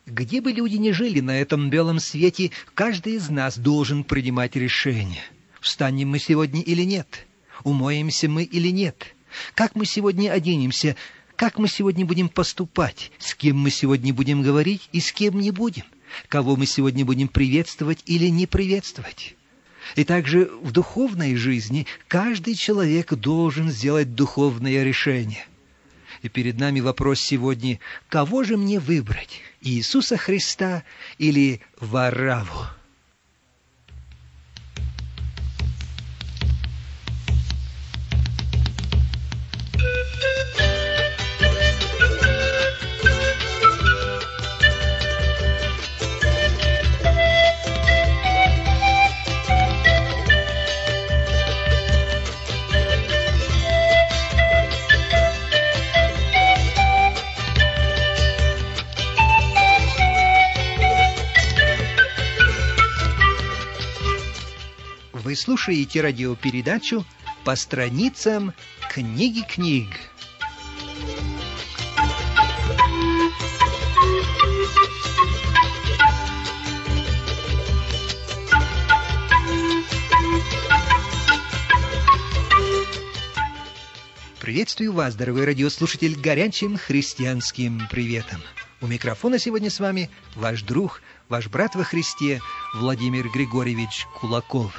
Где бы люди ни жили на этом белом свете, каждый из нас должен принимать решение. Встанем мы сегодня или нет? Умоемся мы или нет? Как мы сегодня оденемся? Как мы сегодня будем поступать? С кем мы сегодня будем говорить и с кем не будем? Кого мы сегодня будем приветствовать или не приветствовать? И также в духовной жизни каждый человек должен сделать духовное решение. И перед нами вопрос сегодня: кого же мне выбрать? Иисуса Христа или Варавву? Вы слушаете радиопередачу «По страницам книги книг». Приветствую вас, дорогой радиослушатель, горячим христианским приветом. У микрофона сегодня с вами ваш друг, ваш брат во Христе Владимир Григорьевич Кулаков.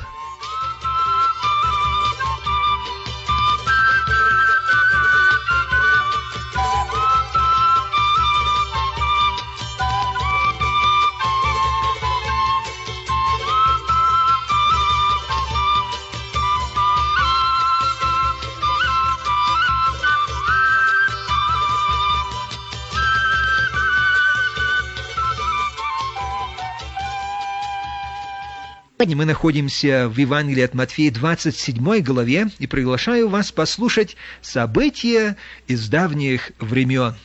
Мы находимся в Евангелии от Матфея, 27 главе, и приглашаю вас послушать события из давних времен.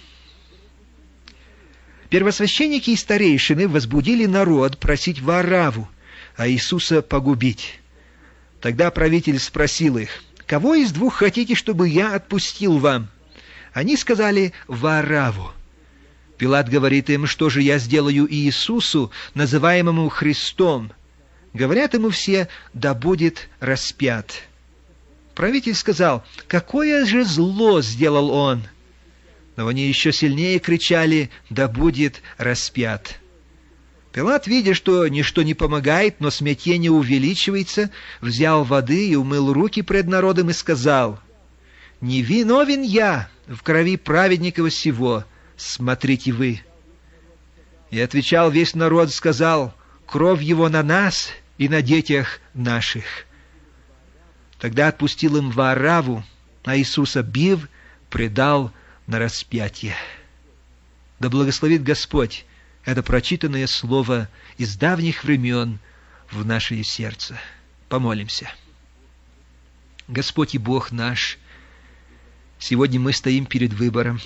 Первосвященники и старейшины возбудили народ просить Варавву, а Иисуса погубить. Тогда правитель спросил их: «Кого из двух хотите, чтобы я отпустил вам?» Они сказали: «Варавву». Пилат говорит им: «Что же я сделаю Иисусу, называемому Христом?» Говорят ему все: «Да будет распят». Правитель сказал: «Какое же зло сделал он?» Но они еще сильнее кричали: «Да будет распят». Пилат, видя, что ничто не помогает, но смятение увеличивается, взял воды и умыл руки пред народом и сказал: «Не виновен я в крови праведникова сего, смотрите вы». И отвечал весь народ, сказал: «Кровь его на нас и на детях наших». Тогда отпустил им Варавву, а Иисуса, бив, предал на распятие. Да благословит Господь это прочитанное слово из давних времен в наше сердце. Помолимся. Господь и Бог наш, сегодня мы стоим перед выбором: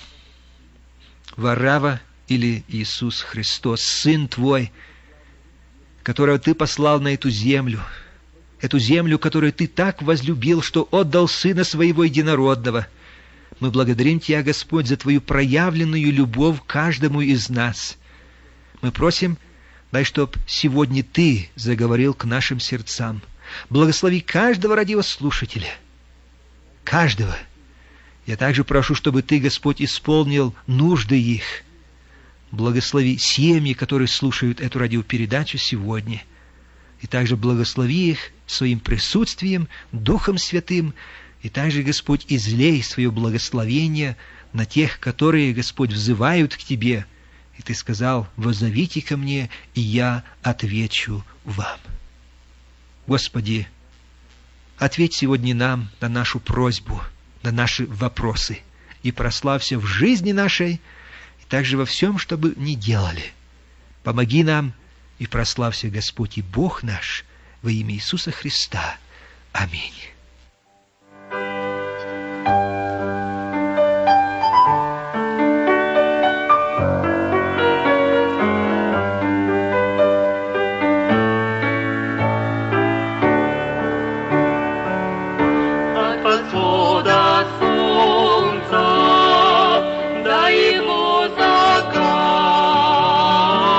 Варавва или Иисус Христос, Сын Твой, которого Ты послал на эту землю, которую Ты так возлюбил, что отдал Сына Своего Единородного. Мы благодарим Тебя, Господь, за Твою проявленную любовь к каждому из нас. Мы просим, дай, чтоб сегодня Ты заговорил к нашим сердцам. Благослови каждого радиослушателя, каждого. Я также прошу, чтобы Ты, Господь, исполнил нужды их. Благослови семьи, которые слушают эту радиопередачу сегодня. И также благослови их своим присутствием, Духом Святым. И также, Господь, излей свое благословение на тех, которые, Господь, взывают к Тебе. И Ты сказал: «Воззовите ко мне, и я отвечу вам». Господи, ответь сегодня нам на нашу просьбу, на наши вопросы. И прославься в жизни нашей, также во всем, что бы ни делали. Помоги нам, и прославься Господь и Бог наш во имя Иисуса Христа. Аминь. Солнца, до его заката.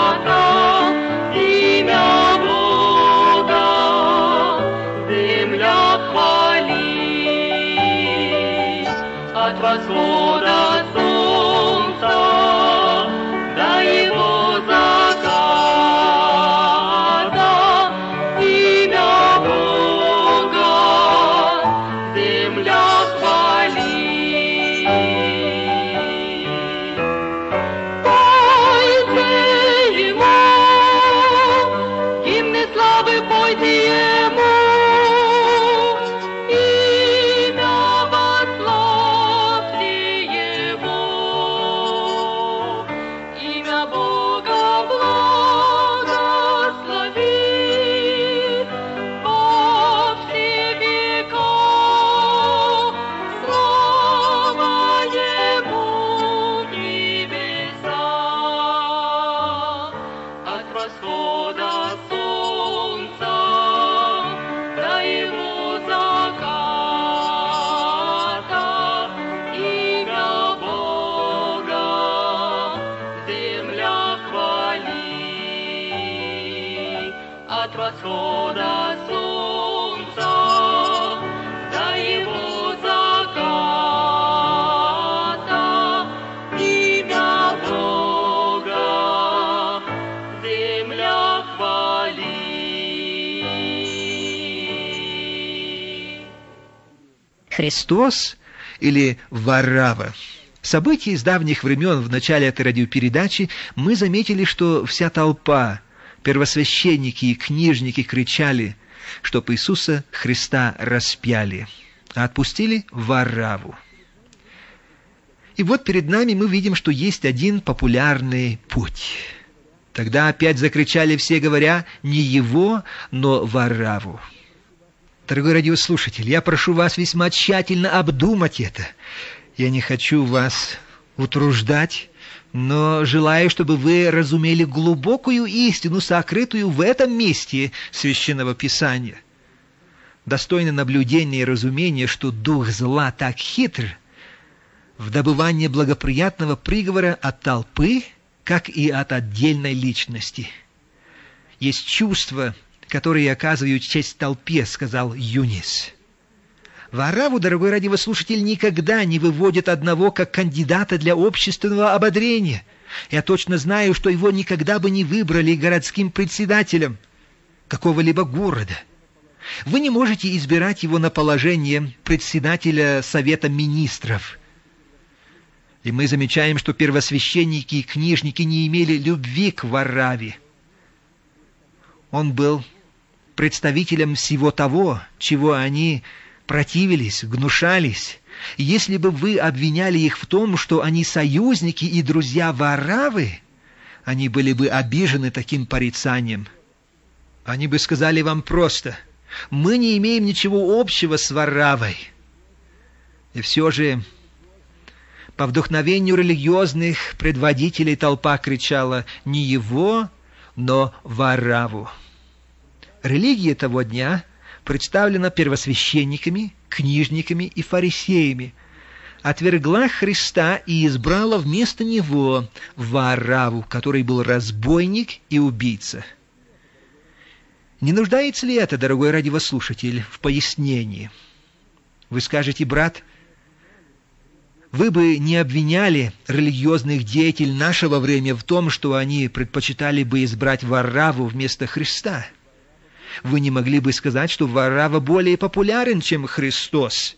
от восхода солнца до его заката, имя Бога земля хвали. Христос или Варрава. События из давних времен в начале этой радиопередачи мы заметили, что вся толпа, первосвященники и книжники кричали, чтоб Иисуса Христа распяли, а отпустили Варраву. И вот перед нами мы видим, что есть один популярный путь. Тогда опять закричали все, говоря, не его, но Варраву. Дорогой радиослушатель, я прошу вас весьма тщательно обдумать это. Я не хочу вас утруждать, но желаю, чтобы вы разумели глубокую истину, сокрытую в этом месте Священного Писания. Достойно наблюдения и разумения, что дух зла так хитр в добывании благоприятного приговора от толпы, как и от отдельной личности. Есть чувства, которые оказывают честь толпе, сказал Юнис. Варраву, дорогой радиослушатель, никогда не выводит одного как кандидата для общественного ободрения. Я точно знаю, что его никогда бы не выбрали городским председателем какого-либо города. Вы не можете избирать его на положение председателя Совета Министров. И мы замечаем, что первосвященники и книжники не имели любви к Варраве. Он был представителем всего того, чего они противились, гнушались. Если бы вы обвиняли их в том, что они союзники и друзья Варравы, они были бы обижены таким порицанием. Они бы сказали вам просто: мы не имеем ничего общего с Варравой. И все же, по вдохновению религиозных предводителей, толпа кричала не его, но Варраву. Религия того дня представлена первосвященниками, книжниками и фарисеями, отвергла Христа и избрала вместо него Варраву, который был разбойник и убийца. Не нуждается ли это, дорогой радиослушатель, в пояснении? Вы скажете: брат, вы бы не обвиняли религиозных деятелей нашего времени в том, что они предпочитали бы избрать Варраву вместо Христа. Вы не могли бы сказать, что Варрава более популярен, чем Христос.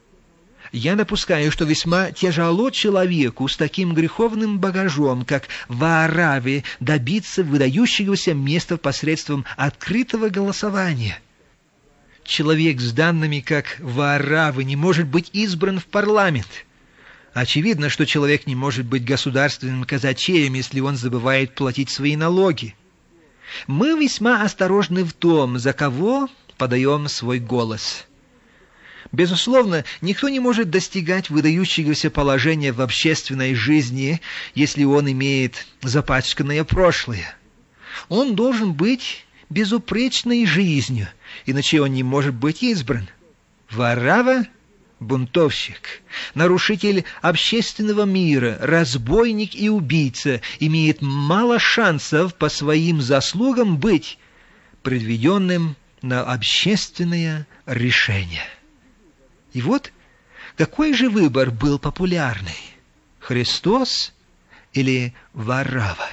Я допускаю, что весьма тяжело человеку с таким греховным багажом, как Варраве, добиться выдающегося места посредством открытого голосования. Человек с данными, как Варравы, не может быть избран в парламент. Очевидно, что человек не может быть государственным казначеем, если он забывает платить свои налоги. Мы весьма осторожны в том, за кого подаем свой голос. Безусловно, никто не может достигать выдающегося положения в общественной жизни, если он имеет запачканное прошлое. Он должен быть безупречной жизнью, иначе он не может быть избран. Варрава — бунтовщик, нарушитель общественного мира, разбойник и убийца, имеет мало шансов по своим заслугам быть предведенным на общественное решение. И вот какой же выбор был популярный: Христос или Варрава?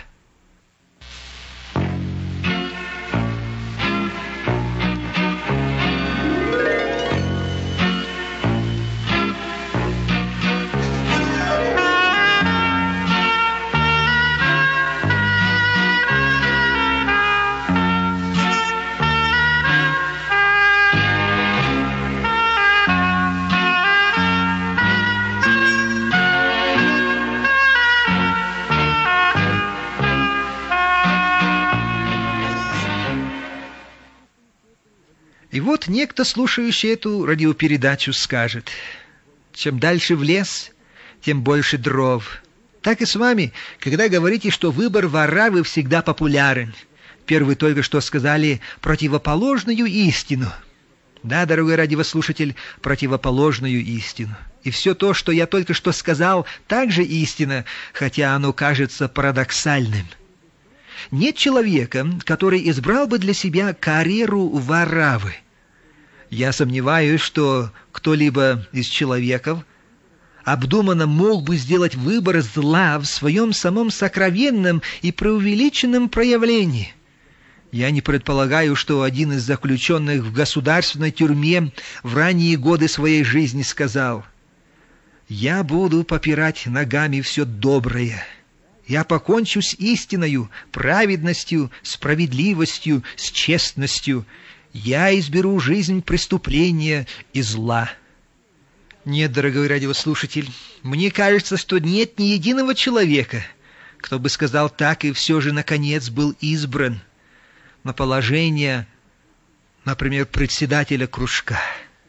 И вот некто, слушающий эту радиопередачу, скажет: чем дальше в лес, тем больше дров. Так и с вами, когда говорите, что выбор Варравы всегда популярен. Первые только что сказали противоположную истину. Да, дорогой радиослушатель, противоположную истину. И все то, что я только что сказал, также истина, хотя оно кажется парадоксальным. Нет человека, который избрал бы для себя карьеру воравы. Я сомневаюсь, что кто-либо из человеков обдуманно мог бы сделать выбор зла в своем самом сокровенном и преувеличенном проявлении. Я не предполагаю, что один из заключенных в государственной тюрьме в ранние годы своей жизни сказал: «Я буду попирать ногами все доброе. Я покончу с истиною, праведностью, справедливостью, с честностью. Я изберу жизнь преступления и зла». Нет, дорогой радиослушатель, мне кажется, что нет ни единого человека, кто бы сказал так и все же, наконец, был избран на положение, например, председателя кружка.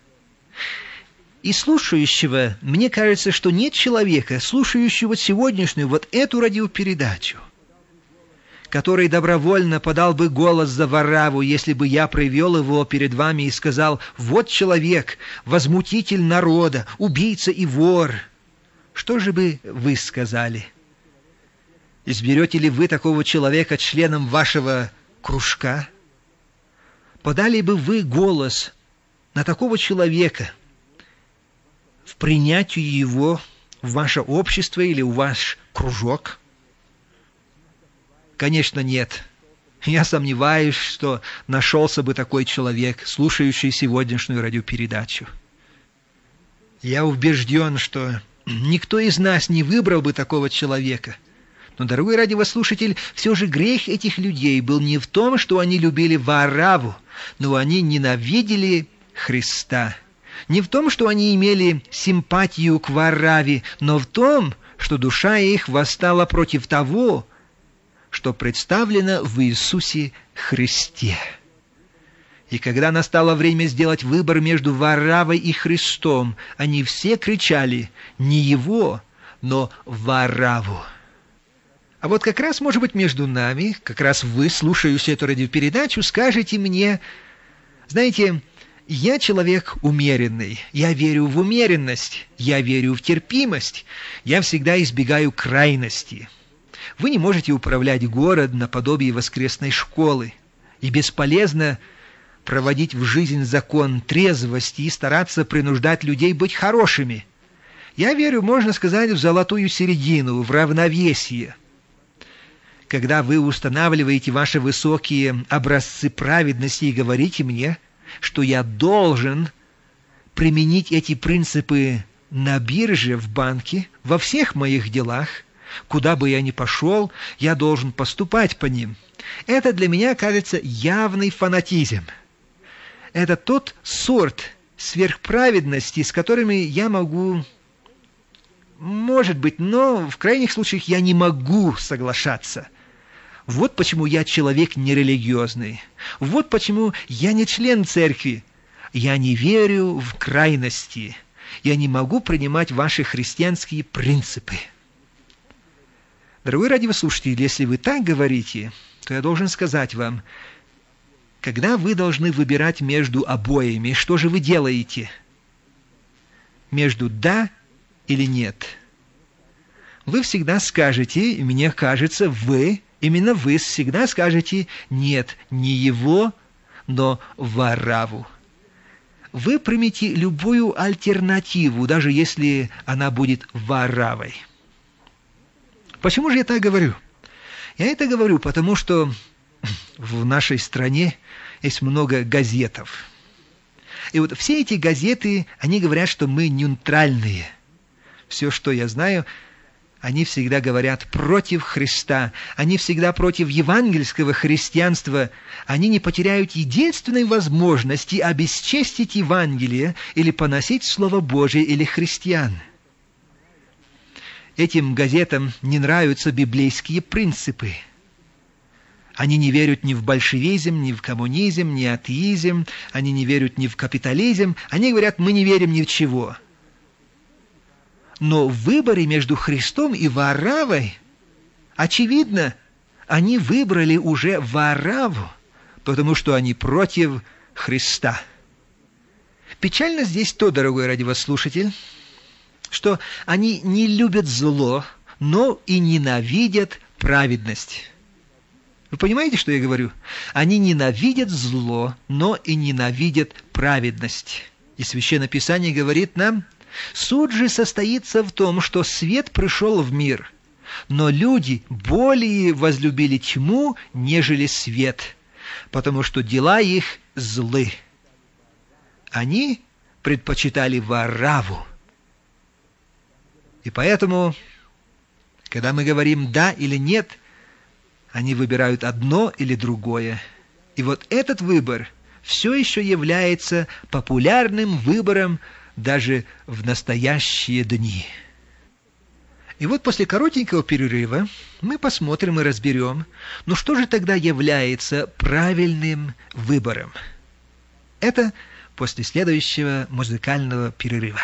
И слушающего, мне кажется, что нет человека, слушающего сегодняшнюю вот эту радиопередачу, который добровольно подал бы голос за вораву, если бы я привел его перед вами и сказал: «Вот человек, возмутитель народа, убийца и вор». Что же бы вы сказали? Изберете ли вы такого человека членом вашего кружка? Подали бы вы голос на такого человека в принятии его в ваше общество или в ваш кружок? Конечно, нет. Я сомневаюсь, что нашелся бы такой человек, слушающий сегодняшнюю радиопередачу. Я убежден, что никто из нас не выбрал бы такого человека. Но, дорогой радиослушатель, все же грех этих людей был не в том, что они любили вораву, но они ненавидели Христа. Не в том, что они имели симпатию к вораве, но в том, что душа их восстала против того, что представлено в Иисусе Христе. И когда настало время сделать выбор между воравой и Христом, они все кричали не его, но вораву. А вот как раз, может быть, между нами, как раз вы, слушающие эту радиопередачу, скажете мне: знаете, я человек умеренный, я верю в умеренность, я верю в терпимость, я всегда избегаю крайности. Вы не можете управлять город наподобие воскресной школы, и бесполезно проводить в жизнь закон трезвости и стараться принуждать людей быть хорошими. Я верю, можно сказать, в золотую середину, в равновесие. Когда вы устанавливаете ваши высокие образцы праведности и говорите мне, что я должен применить эти принципы на бирже, в банке, во всех моих делах, куда бы я ни пошел, я должен поступать по ним. Это для меня кажется явный фанатизм. Это тот сорт сверхправедности, с которыми я могу, может быть, но в крайних случаях я не могу соглашаться. Вот почему я человек нерелигиозный. Вот почему я не член церкви. Я не верю в крайности. Я не могу принимать ваши христианские принципы. Дорогой радиослушатель, если вы так говорите, то я должен сказать вам, когда вы должны выбирать между обоими, что же вы делаете? Между «да» или «нет». Вы всегда скажете, мне кажется, именно вы всегда скажете «нет, не его, но вораву». Вы примите любую альтернативу, даже если она будет воравой. Почему же я так говорю? Я это говорю, потому что в нашей стране есть много газетов. И вот все эти газеты, они говорят, что мы нейтральные. Все, что я знаю, они всегда говорят против Христа. Они всегда против евангельского христианства. Они не потеряют единственной возможности обесчестить Евангелие или поносить Слово Божие или христиан. Этим газетам не нравятся библейские принципы. Они не верят ни в большевизм, ни в коммунизм, ни в атеизм. Они не верят ни в капитализм. Они говорят, мы не верим ни в чего. Но в выборе между Христом и воравой, очевидно, они выбрали уже вораву, потому что они против Христа. Печально здесь то, дорогой радиослушатель, что они не любят зло, но и ненавидят праведность. Вы понимаете, что я говорю? Они ненавидят зло, но и ненавидят праведность. И Священное Писание говорит нам: суд же состоится в том, что свет пришел в мир, но люди более возлюбили тьму, нежели свет, потому что дела их злы. Они предпочитали вораву. И поэтому, когда мы говорим «да» или «нет», они выбирают одно или другое. И вот этот выбор все еще является популярным выбором даже в настоящие дни. И вот после коротенького перерыва мы посмотрим и разберем, ну что же тогда является правильным выбором. Это после следующего музыкального перерыва.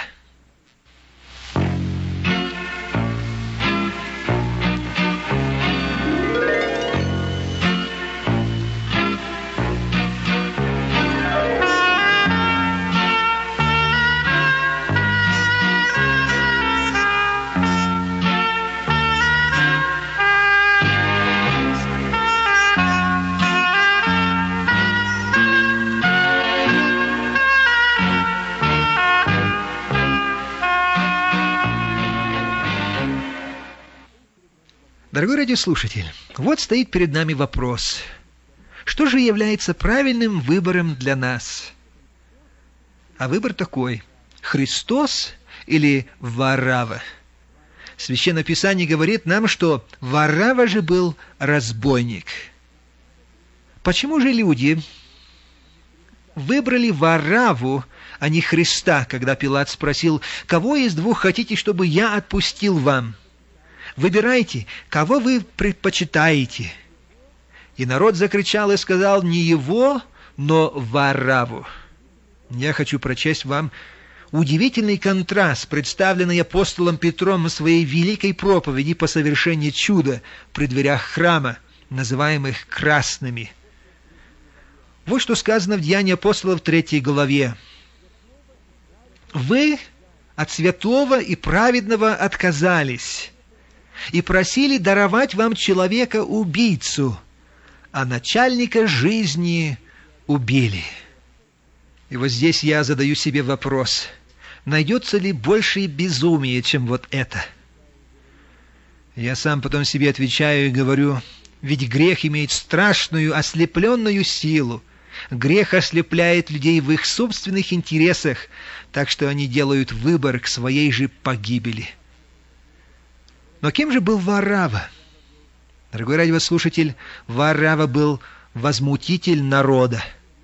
Дорогой радиослушатель, вот стоит перед нами вопрос. Что же является правильным выбором для нас? А выбор такой: Христос или Варава? Священное Писание говорит нам, что Варава же был разбойник. Почему же люди выбрали Вараву, а не Христа, когда Пилат спросил: «Кого из двух хотите, чтобы я отпустил вам? Выбирайте, кого вы предпочитаете». И народ закричал и сказал: не его, но Вараву. Я хочу прочесть вам удивительный контраст, представленный апостолом Петром в своей великой проповеди по совершению чуда при дверях храма, называемых красными. Вот что сказано в Деянии апостолов 3 главе. «Вы от святого и праведного отказались и просили даровать вам человека-убийцу, а начальника жизни убили». И вот здесь я задаю себе вопрос: найдется ли большее безумие, чем вот это? Я сам потом себе отвечаю и говорю: ведь грех имеет страшную ослепленную силу. Грех ослепляет людей в их собственных интересах, так что они делают выбор к своей же погибели. Но кем же был Варава? Дорогой радиослушатель, Варава был возмутитель народа.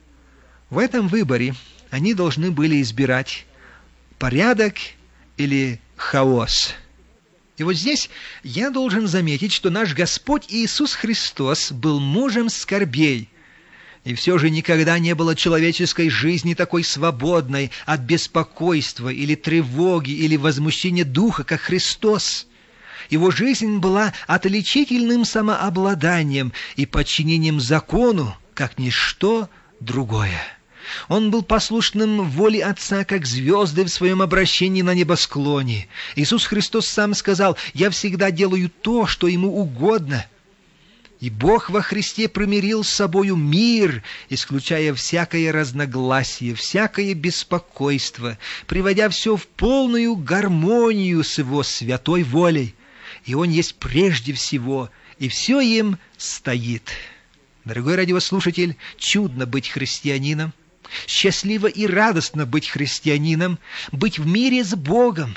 В этом выборе они должны были избирать порядок или хаос. И вот здесь я должен заметить, что наш Господь Иисус Христос был мужем скорбей. И все же никогда не было человеческой жизни такой свободной от беспокойства или тревоги или возмущения духа, как Христос. Его жизнь была отличительным самообладанием и подчинением закону, как ничто другое. Он был послушным воле Отца, как звезды в своем обращении на небосклоне. Иисус Христос сам сказал: «Я всегда делаю то, что Ему угодно». И Бог во Христе примирил с собою мир, исключая всякое разногласие, всякое беспокойство, приводя все в полную гармонию с Его святой волей. И Он есть прежде всего, и все им стоит. Дорогой радиослушатель, чудно быть христианином, счастливо и радостно быть христианином, быть в мире с Богом,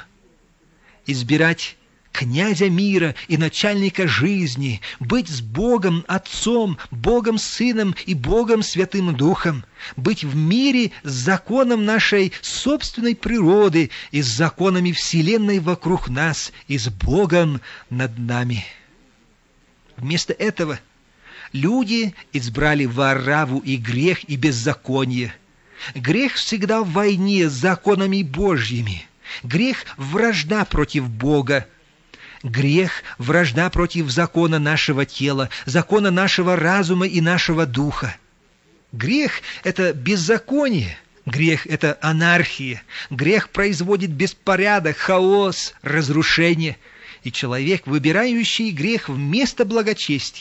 избирать князя мира и начальника жизни, быть с Богом Отцом, Богом Сыном и Богом Святым Духом, быть в мире с законом нашей собственной природы и с законами Вселенной вокруг нас и с Богом над нами. Вместо этого люди избрали Вараву и грех, и беззаконие. Грех всегда в войне с законами Божьими. Грех – вражда против Бога. Грех – вражда против закона нашего тела, закона нашего разума и нашего духа. Грех – это беззаконие. Грех – это анархия. Грех производит беспорядок, хаос, разрушение. И человек, выбирающий грех вместо благочестия,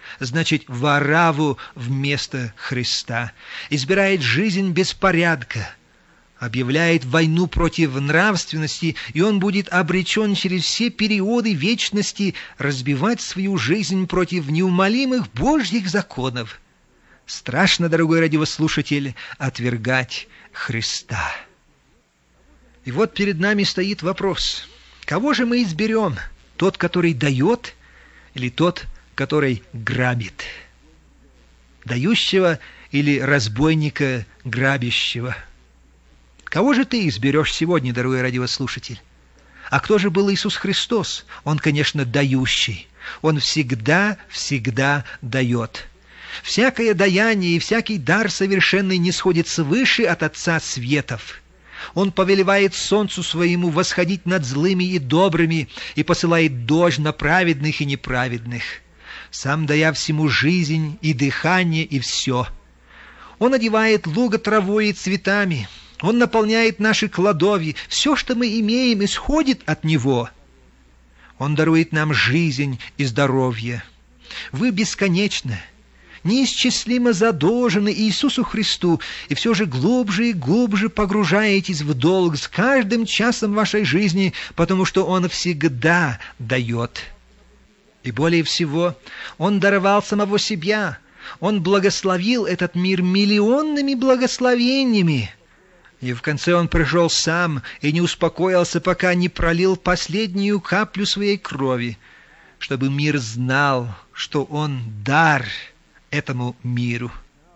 значит, в ораву вместо Христа, избирает жизнь беспорядка, объявляет войну против нравственности, и он будет обречен через все периоды вечности разбивать свою жизнь против неумолимых Божьих законов. Страшно, дорогой радиослушатель, отвергать Христа. И вот перед нами стоит вопрос: кого же мы изберем? Тот, который дает, или тот, который грабит? Дающего или разбойника грабящего? Кого же ты изберешь сегодня, дорогой радиослушатель? А кто же был Иисус Христос? Он, конечно, дающий. Он всегда дает. Всякое даяние и всякий дар совершенный не сходит свыше от Отца Светов. Он повелевает солнцу своему восходить над злыми и добрыми и посылает дождь на праведных и неправедных, сам дая всему жизнь и дыхание и все. Он одевает луга травой и цветами. Он наполняет наши кладовья. Все, что мы имеем, исходит от Него. Он дарует нам жизнь и здоровье. Вы бесконечно, неисчислимо задолжены Иисусу Христу, и все же глубже и глубже погружаетесь в долг с каждым часом вашей жизни, потому что Он всегда дает. И более всего, Он даровал самого себя. Он благословил этот мир миллионными благословениями. И в конце Он пришел сам и не успокоился, пока не пролил последнюю каплю своей крови, чтобы мир знал, что Он дар этому миру.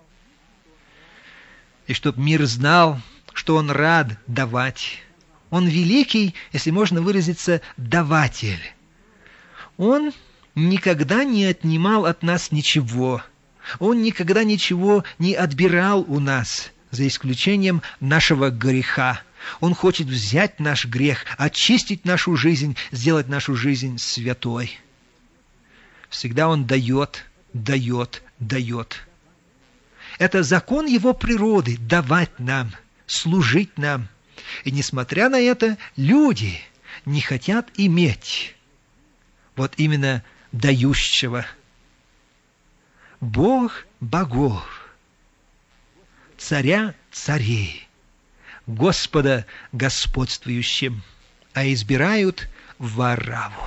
И чтобы мир знал, что Он рад давать. Он великий, если можно выразиться, даватель. Он никогда не отнимал от нас ничего. Он никогда ничего не отбирал у нас, за исключением нашего греха. Он хочет взять наш грех, очистить нашу жизнь, сделать нашу жизнь святой. Всегда Он дает, дает, дает. Это закон Его природы – давать нам, служить нам. И несмотря на это, люди не хотят иметь вот именно дающего. Бог богов, царя царей, Господа господствующим, а избирают в ораву.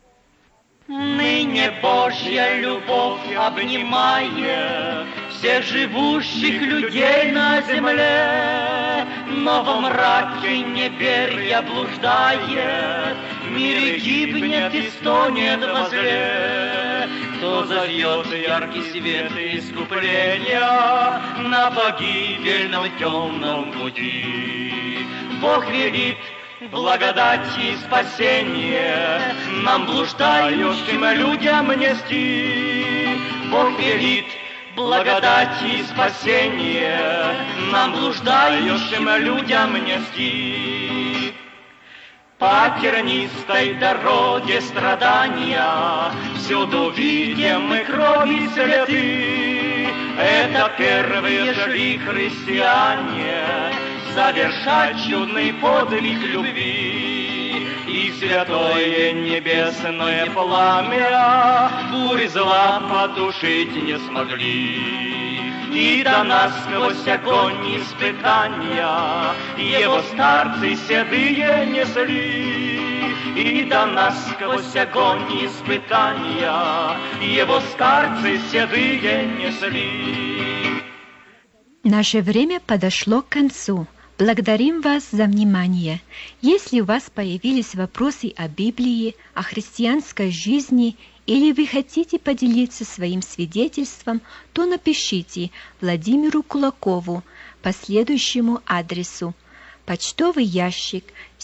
Ныне Божья любовь обнимает всех живущих людей на земле, но во мраке неверия блуждает, мир гибнет и стонет возле. Кто зальет яркий свет искупления на погибельном темном пути? Бог велит благодать и спасение нам, блуждающим людям, нести. Бог велит благодать и спасение нам, блуждающим людям, нести. По тернистой дороге страдания всюду видим мы крови следы. Это первые шли христиане совершать чудный подвиг любви. И святое небесное пламя бурь зла потушить не смогли. И до нас сквозь огонь испытания Его старцы седые несли. И до нас сквозь огонь испытания Его старцы седые несли. Наше время подошло к концу. Благодарим вас за внимание. Если у вас появились вопросы о Библии, о христианской жизни, или вы хотите поделиться своим свидетельством, то напишите Владимиру Кулакову по следующему адресу: почтовый ящик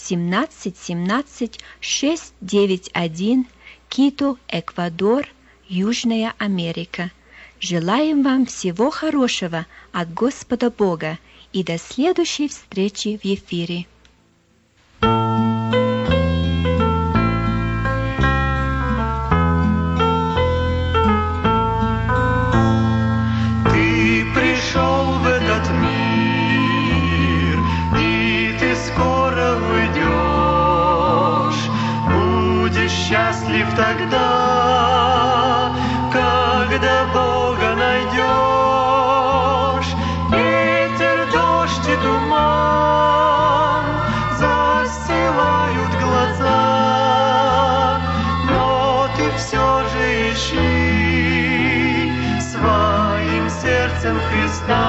1717691, Кито, Эквадор, Южная Америка. Желаем вам всего хорошего от Господа Бога и до следующей встречи в эфире. Ты пришел в этот мир, и ты скоро уйдешь. Будешь счастлив тогда, когда когда Бога найдешь. Ветер, дождь и туман застилают глаза, но ты все же ищи своим сердцем Христа.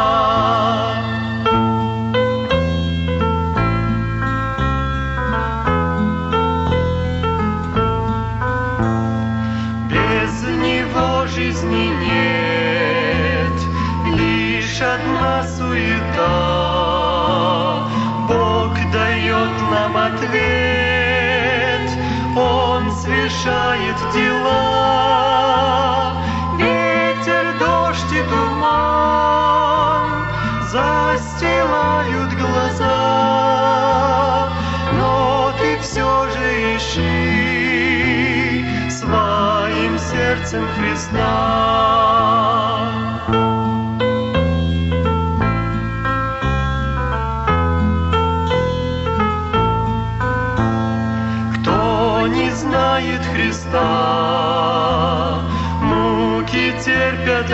Без Него жизни нет, лишь одна суета. Бог дает нам ответ, Он свершает дела. Ветер, дождь и туман застилают глаза, но ты все же ищи своим сердцем Христа. Кто не знает Христа, муки терпят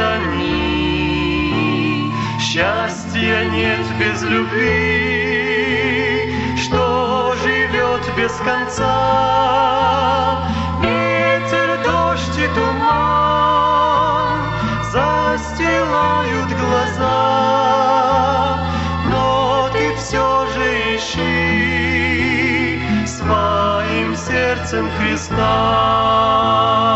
они, счастья нет без любви, что живет без конца. Ветер, дождь и туман застилают глаза, но ты все же ищи своим сердцем Христа.